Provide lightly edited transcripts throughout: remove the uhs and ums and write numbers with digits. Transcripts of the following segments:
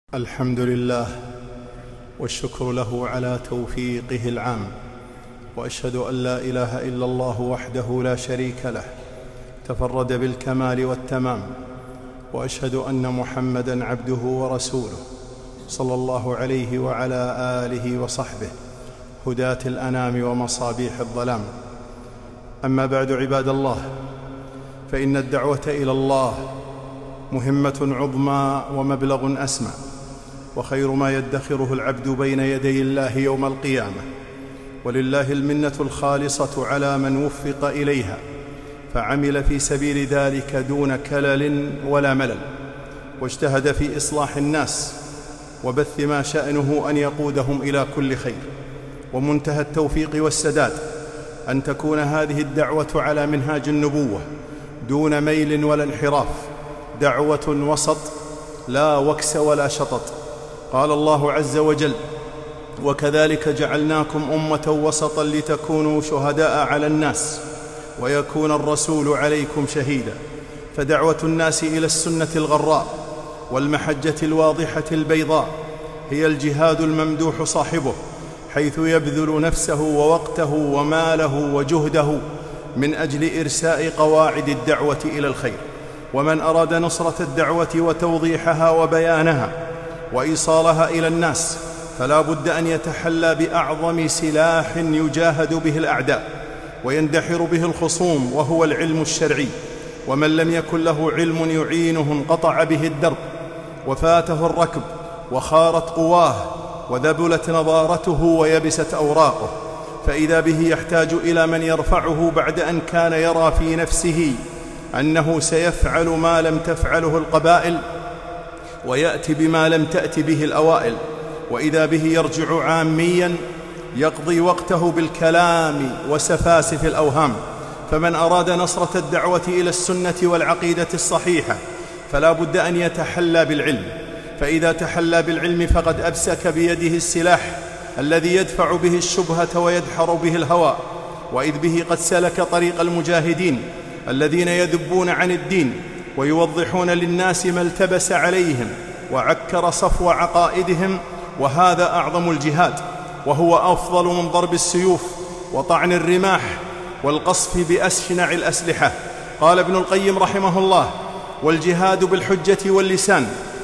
الحمد لله والشكر له على توفيقه العام، وأشهد أن لا إله إلا الله وحده لا شريك له تفرد بالكمال والتمام، وأشهد أن محمدًا عبده ورسوله صلى الله عليه وعلى آله وصحبه هداة الأنام ومصابيح الظلام. أما بعد، عباد الله، فإن الدعوة إلى الله مهمة عظمى ومبلغ أسمى، وخير ما يدخره العبد بين يدي الله يوم القيامة، ولله المنة الخالصة على من وفق إليها فعمل في سبيل ذلك دون كلل ولا ملل، واجتهد في إصلاح الناس وبث ما شأنه أن يقودهم إلى كل خير. ومنتهى التوفيق والسداد أن تكون هذه الدعوة على منهاج النبوة دون ميل ولا انحراف، دعوة وسط لا وكس ولا شطط. قال الله عز وجل: وكذلك جعلناكم أمة وسطا لتكونوا شهداء على الناس ويكون الرسول عليكم شهيدا. فدعوة الناس إلى السنة الغراء والمحجة الواضحة البيضاء هي الجهاد الممدوح صاحبه، حيث يبذل نفسه ووقته وماله وجهده من أجل إرساء قواعد الدعوة إلى الخير. ومن أراد نصرة الدعوة وتوضيحها وبيانها وإيصالها إلى الناس فلا بد أن يتحلى بأعظم سلاح يجاهد به الأعداء ويندحر به الخصوم، وهو العلم الشرعي. ومن لم يكن له علم يعينه انقطع به الدرب وفاته الركب وخارت قواه وذبلت نضارته ويبست أوراقه، فإذا به يحتاج إلى من يرفعه بعد أن كان يرى في نفسه أنه سيفعل ما لم تفعله القبائل ويأتي بما لم تأت به الأوائل، وإذا به يرجع عاميا يقضي وقته بالكلام وسفاسف الأوهام. فمن أراد نصرة الدعوة إلى السنة والعقيدة الصحيحة فلا بد أن يتحلى بالعلم، فإذا تحلى بالعلم فقد أمسك بيده السلاح الذي يدفع به الشبهة ويدحر به الهوى، وإذ به قد سلك طريق المجاهدين الذين يذبون عن الدين ويوضحون للناس ما التبس عليهم وعكر صفو عقائدهم، وهذا أعظم الجهاد، وهو أفضل من ضرب السيوف وطعن الرماح والقصف بأشنع الأسلحة. قال ابن القيم رحمه الله: والجهاد بالحجة واللسان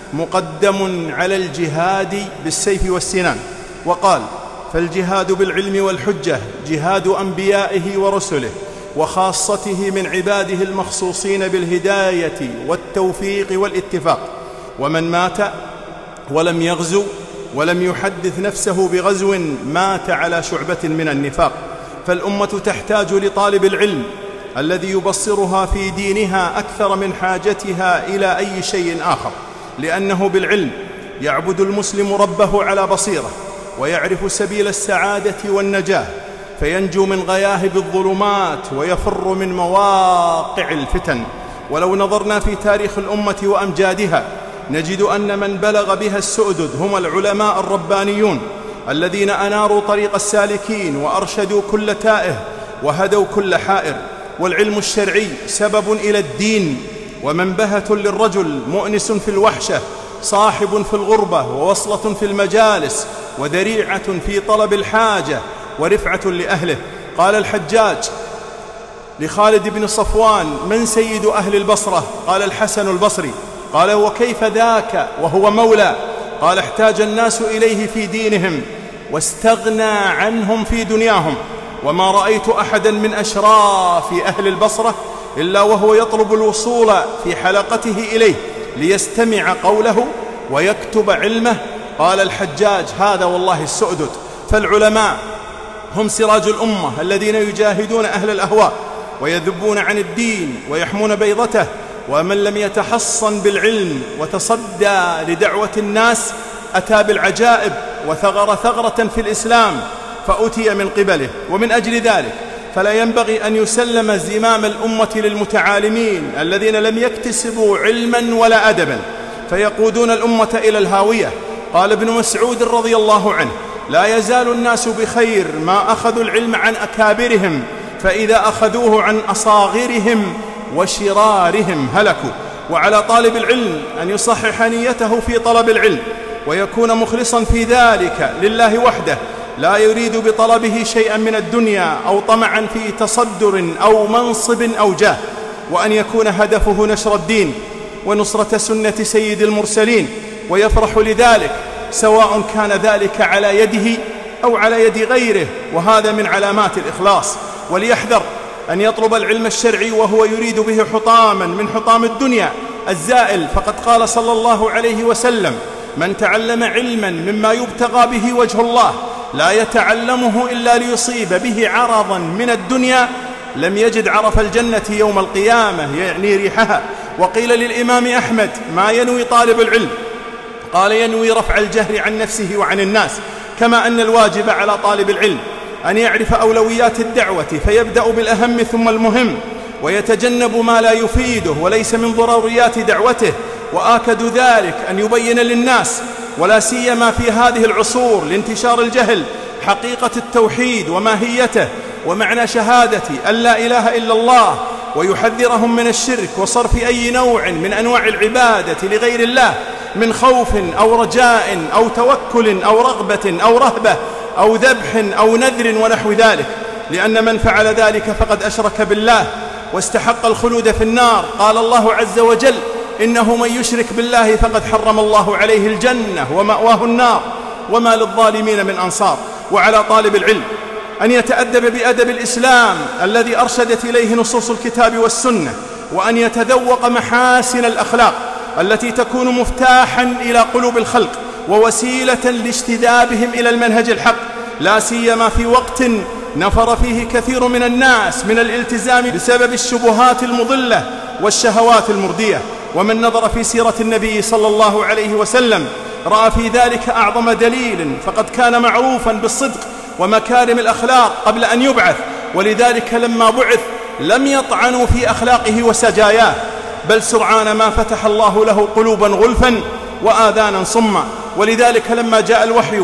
مقدم على الجهاد بالسيف والسنان. وقال: فالجهاد بالعلم والحجة جهاد أنبيائه ورسله وخاصته من عباده المخصوصين بالهداية والتوفيق والاتفاق. ومن مات ولم يغزو ولم يحدث نفسه بغزو مات على شعبة من النفاق. فالأمة تحتاج لطالب العلم الذي يبصرها في دينها أكثر من حاجتها إلى أي شيء آخر، لأنه بالعلم يعبد المسلم ربه على بصيرة ويعرف سبيل السعادة والنجاة، فينجو من غياهب الظلمات ويفر من مواقع الفتن. ولو نظرنا في تاريخ الأمة وأمجادها نجد أن من بلغ بها السؤدد هم العلماء الربانيون الذين أناروا طريق السالكين وأرشدوا كل تائه وهدوا كل حائر. والعلم الشرعي سبب إلى الدين ومنبهة للرجل، مؤنس في الوحشة، صاحب في الغربة، ووصلة في المجالس، وذريعة في طلب الحاجة، ورفعة لأهله. قال الحجاج لخالد بن صفوان: من سيد أهل البصرة؟ قال: الحسن البصري. قال: وكيف ذاك وهو مولى؟ قال: احتاج الناس إليه في دينهم واستغنى عنهم في دنياهم، وما رأيت أحدا من أشراف أهل البصرة إلا وهو يطلب الوصول في حلقته إليه ليستمع قوله ويكتب علمه. قال الحجاج: هذا والله السؤدد. فالعلماء هم سراج الأمة الذين يجاهدون أهل الأهواء ويذبون عن الدين ويحمون بيضته. ومن لم يتحصن بالعلم وتصدى لدعوة الناس أتى بالعجائب وثغر ثغرة في الإسلام فأتي من قبله. ومن أجل ذلك فلا ينبغي أن يسلم زمام الأمة للمتعالمين الذين لم يكتسبوا علما ولا أدبا فيقودون الأمة إلى الهاوية. قال ابن مسعود رضي الله عنه: لا يزال الناس بخير ما أخذوا العلم عن أكابرهم، فإذا أخذوه عن أصاغرهم وشرارهم هلكوا. وعلى طالب العلم أن يصحح نيته في طلب العلم ويكون مخلصا في ذلك لله وحده، لا يريد بطلبه شيئا من الدنيا أو طمعا في تصدر أو منصب أو جاه، وأن يكون هدفه نشر الدين ونصرة سنة سيد المرسلين، ويفرح لذلك سواء كان ذلك على يده أو على يد غيره، وهذا من علامات الإخلاص. وليحذر أن يطلب العلم الشرعي وهو يريد به حطاما من حطام الدنيا الزائل، فقد قال صلى الله عليه وسلم: من تعلم علما مما يبتغى به وجه الله لا يتعلمه إلا ليصيب به عرضا من الدنيا لم يجد عرف الجنة يوم القيامة، يعني ريحها. وقيل للإمام أحمد: ما ينوي طالب العلم؟ قال: ينوي رفع الجهل عن نفسه وعن الناس. كما أن الواجب على طالب العلم أن يعرف أولويات الدعوة، فيبدأ بالأهم ثم المهم، ويتجنب ما لا يفيده وليس من ضروريات دعوته. وآكد ذلك أن يبين للناس، ولا سيما في هذه العصور لانتشار الجهل، حقيقة التوحيد وماهيته ومعنى شهادة أن لا إله إلا الله، ويحذرهم من الشرك وصرف أي نوع من أنواع العبادة لغير الله من خوف أو رجاء أو توكل أو رغبة أو رهبة أو ذبح أو نذر ونحو ذلك، لأن من فعل ذلك فقد أشرك بالله واستحق الخلود في النار. قال الله عز وجل: إنه من يشرك بالله فقد حرم الله عليه الجنة ومأواه النار وما للظالمين من أنصار. وعلى طالب العلم أن يتأدب بأدب الإسلام الذي أرشدت إليه نصوص الكتاب والسنة، وأن يتذوق محاسن الأخلاق التي تكون مفتاحا إلى قلوب الخلق ووسيلة لاجتذابهم إلى المنهج الحق، لا سيما في وقت نفر فيه كثير من الناس من الالتزام بسبب الشبهات المضلة والشهوات المردية. ومن نظر في سيرة النبي صلى الله عليه وسلم رأى في ذلك أعظم دليل، فقد كان معروفا بالصدق ومكارم الأخلاق قبل أن يبعث، ولذلك لما بعث لم يطعنوا في أخلاقه وسجاياه، بل سرعان ما فتح الله له قلوبا غلفا وآذانا صما. ولذلك لما جاء الوحي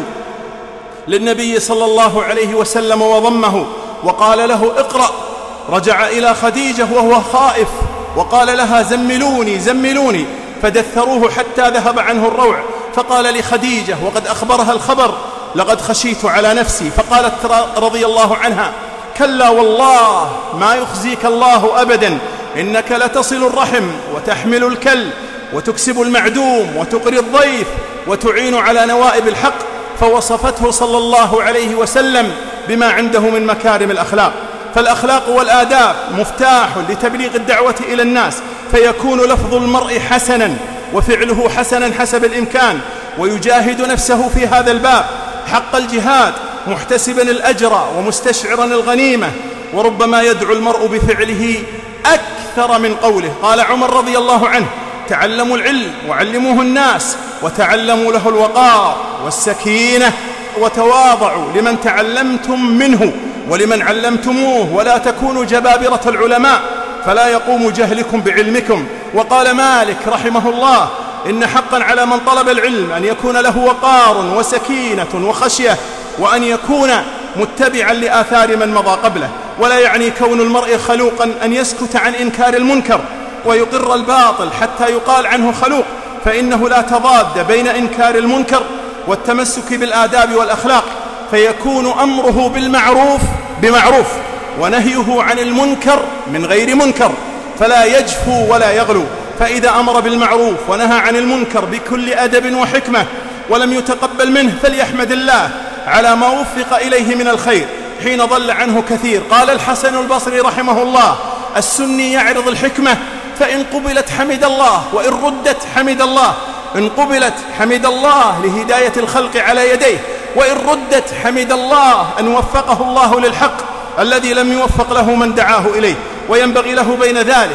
للنبي صلى الله عليه وسلم وضمه وقال له: اقرأ، رجع إلى خديجة وهو خائف وقال لها: زملوني زملوني، فدثروه حتى ذهب عنه الروع، فقال لخديجة وقد أخبرها الخبر: لقد خشيت على نفسي. فقالت رضي الله عنها: كلا والله ما يخزيك الله أبدا، إنك لتصل الرحم وتحمل الكل وتكسب المعدوم وتقري الضيف وتعين على نوائب الحق. فوصفته صلى الله عليه وسلم بما عنده من مكارم الأخلاق. فالأخلاق والآداب مفتاح لتبليغ الدعوة إلى الناس، فيكون لفظ المرء حسنا وفعله حسنا حسب الإمكان، ويجاهد نفسه في هذا الباب حق الجهاد محتسبا الأجر ومستشعرا الغنيمة. وربما يدعو المرء بفعله أكثر من قوله. قال عمر رضي الله عنه: تعلموا العلم وعلموه الناس، وتعلموا له الوقار والسكينة، وتواضعوا لمن تعلمتم منه ولمن علمتموه، ولا تكونوا جبابرة العلماء فلا يقوم جهلكم بعلمكم. وقال مالك رحمه الله: إن حقا على من طلب العلم أن يكون له وقار وسكينة وخشية، وأن يكون متبعا لآثار من مضى قبله. ولا يعني كون المرء خلوقا أن يسكت عن إنكار المنكر ويقر الباطل حتى يقال عنه خلوق، فإنه لا تضاد بين إنكار المنكر والتمسك بالآداب والأخلاق، فيكون أمره بالمعروف بمعروف ونهيه عن المنكر من غير منكر، فلا يجفو ولا يغلو. فإذا أمر بالمعروف ونهى عن المنكر بكل أدب وحكمة ولم يتقبل منه فليحمد الله على ما وفق إليه من الخير حين ضل عنه كثير. قال الحسن البصري رحمه الله: السني يعرض الحكمة، فإن قبلت حمد الله وإن ردت حمد الله. إن قبلت حمد الله لهداية الخلق على يديه، وإن ردت حمد الله أن وفقه الله للحق الذي لم يوفق له من دعاه إليه. وينبغي له بين ذلك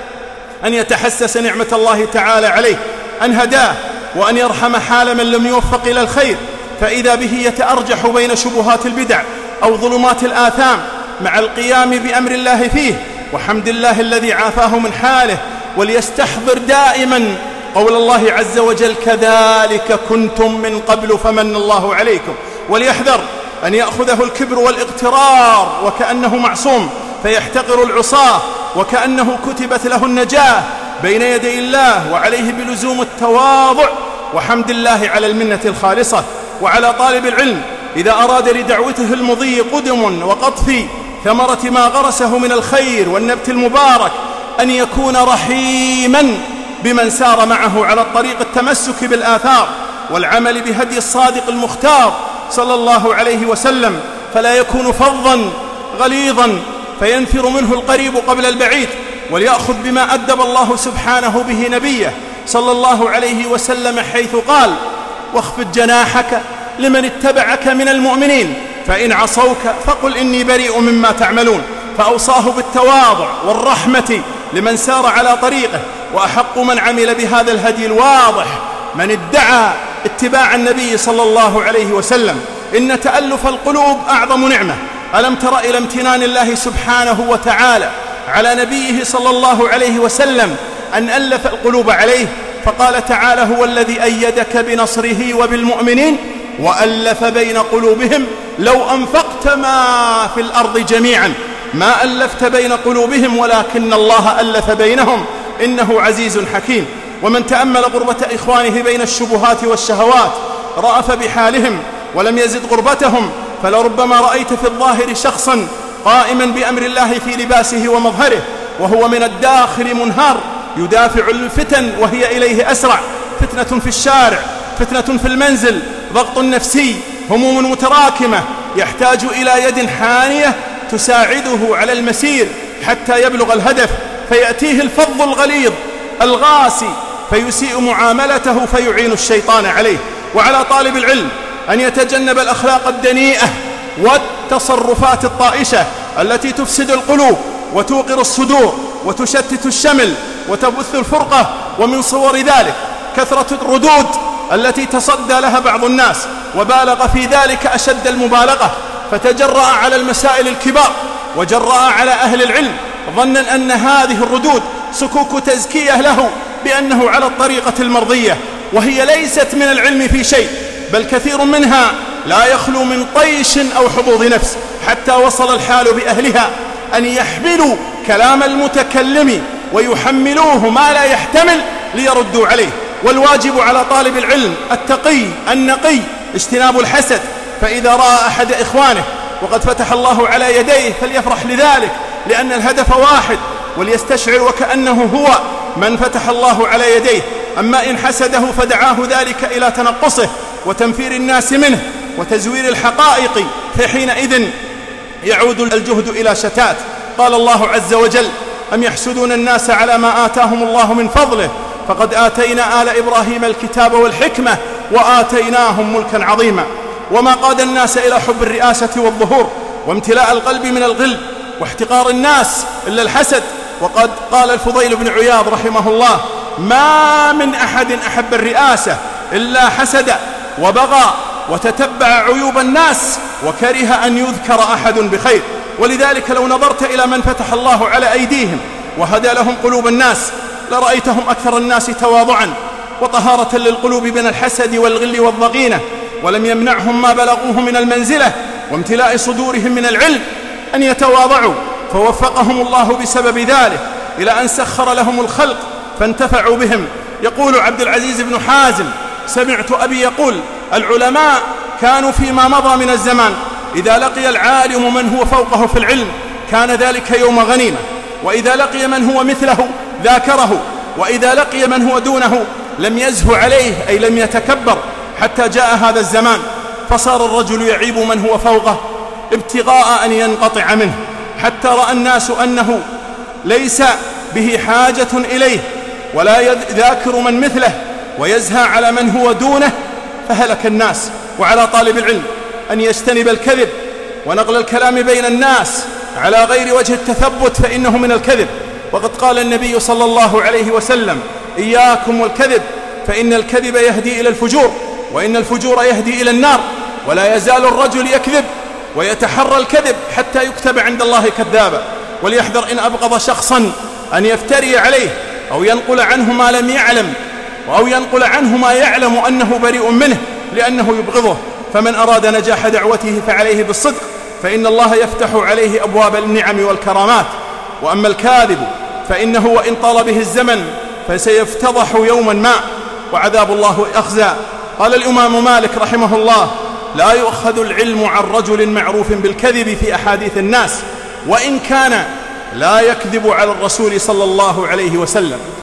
أن يتحسس نعمة الله تعالى عليه أن هداه، وأن يرحم حال من لم يوفق إلى الخير، فإذا به يتأرجح بين شبهات البدع أو ظلمات الآثام مع القيام بأمر الله فيه وحمد الله الذي عافاه من حاله. وليستحضر دائما قول الله عز وجل: كذلك كنتم من قبل فمن الله عليكم. وليحذر أن يأخذه الكبر والاغترار وكأنه معصوم، فيحتقر العصاة وكأنه كتبت له النجاة بين يدي الله. وعليه بلزوم التواضع وحمد الله على المنة الخالصة. وعلى طالب العلم إذا أراد لدعوته المضي قدم وقطف ثمرة ما غرسه من الخير والنبت المبارك أن يكون رحيما بمن سار معه على الطريق التمسك بالآثار والعمل بهدي الصادق المختار صلى الله عليه وسلم، فلا يكون فظا غليظا فينفر منه القريب قبل البعيد، وليأخذ بما أدب الله سبحانه به نبيه صلى الله عليه وسلم حيث قال: واخفض جناحك لمن اتبعك من المؤمنين فإن عصوك فقل إني بريء مما تعملون. فأوصاه بالتواضع والرحمة لمن سار على طريقه، وأحق من عمل بهذا الهدي الواضح من ادعى اتباع النبي صلى الله عليه وسلم. إن تألف القلوب أعظم نعمة. ألم تر إلى امتنان الله سبحانه وتعالى على نبيه صلى الله عليه وسلم أن ألف القلوب عليه؟ فقال تعالى: هو الذي أيدك بنصره وبالمؤمنين وألف بين قلوبهم لو أنفقت ما في الأرض جميعا ما ألفت بين قلوبهم ولكن الله ألف بينهم إنه عزيز حكيم. ومن تأمل غربة إخوانه بين الشبهات والشهوات رأف بحالهم ولم يزد غربتهم، فلربما رأيت في الظاهر شخصا قائما بأمر الله في لباسه ومظهره وهو من الداخل منهار يدافع الفتن وهي إليه أسرع، فتنة في الشارع، فتنة في المنزل، ضغط نفسي، هموم متراكمة، يحتاج إلى يد حانية تساعده على المسير حتى يبلغ الهدف، فيأتيه الفظ الغليظ الغاسي فيسيء معاملته فيعين الشيطان عليه. وعلى طالب العلم أن يتجنب الأخلاق الدنيئة والتصرفات الطائشة التي تفسد القلوب وتوقر الصدور وتشتت الشمل وتبث الفرقة. ومن صور ذلك كثرة الردود التي تصدى لها بعض الناس وبالغ في ذلك أشد المبالغة، فتجرأ على المسائل الكبار وجرأ على أهل العلم ظنا أن هذه الردود سكوك تزكية له بأنه على الطريقة المرضية، وهي ليست من العلم في شيء، بل كثير منها لا يخلو من طيش أو حظوظ نفس، حتى وصل الحال بأهلها أن يحملوا كلام المتكلم ويحملوه ما لا يحتمل ليردوا عليه. والواجب على طالب العلم التقي النقي اجتناب الحسد، فإذا رأى أحد إخوانه وقد فتح الله على يديه فليفرح لذلك، لأن الهدف واحد، وليستشعر وكأنه هو من فتح الله على يديه. أما إن حسده فدعاه ذلك إلى تنقصه وتنفير الناس منه وتزوير الحقائق، فحينئذ يعود الجهد إلى شتات. قال الله عز وجل: أم يحسدون الناس على ما آتاهم الله من فضله فقد آتينا آل إبراهيم الكتاب والحكمة وآتيناهم ملكا عظيما. وما قاد الناس إلى حب الرئاسة والظهور وامتلاء القلب من الغل واحتقار الناس إلا الحسد. وقد قال الفضيل بن عياض رحمه الله: ما من أحد أحب الرئاسة إلا حسد وبغى وتتبع عيوب الناس وكره أن يذكر أحد بخير. ولذلك لو نظرت إلى من فتح الله على أيديهم وهدى لهم قلوب الناس لرأيتهم أكثر الناس تواضعا وطهارة للقلوب من الحسد والغل والضغينة، ولم يمنعهم ما بلغوه من المنزلة وامتلاء صدورهم من العلم أن يتواضعوا، فوفقهم الله بسبب ذلك إلى أن سخر لهم الخلق فانتفعوا بهم. يقول عبد العزيز بن حازم: سمعت أبي يقول: العلماء كانوا فيما مضى من الزمان إذا لقي العالم من هو فوقه في العلم كان ذلك يوم غنيمة، وإذا لقي من هو مثله ذاكره، وإذا لقي من هو دونه لم يزه عليه أي لم يتكبر، حتى جاء هذا الزمان فصار الرجل يعيب من هو فوقه ابتغاء أن ينقطع منه، حتى رأى الناس أنه ليس به حاجة إليه ولا يذاكر من مثله ويزهى على من هو دونه فهلك الناس. وعلى طالب العلم أن يجتنب الكذب ونقل الكلام بين الناس على غير وجه التثبت فإنه من الكذب. وقد قال النبي صلى الله عليه وسلم: إياكم والكذب فإن الكذب يهدي إلى الفجور وإن الفجور يهدي إلى النار. ولا يزال الرجل يكذب ويتحرى الكذب حتى يكتب عند الله كذابا. وليحذر إن أبغض شخصا أن يفتري عليه أو ينقل عنه ما لم يعلم أو ينقل عنه ما يعلم أنه بريء منه لأنه يبغضه. فمن أراد نجاح دعوته فعليه بالصدق فإن الله يفتح عليه أبواب النعم والكرامات. وأما الكاذب فإنه وإن طال به الزمن فسيفتضح يوما ما وعذاب الله أخزى. قال الإمام مالك رحمه الله: لا يؤخذ العلم عن رجل معروف بالكذب في أحاديث الناس، وإن كان لا يكذب على الرسول صلى الله عليه وسلم.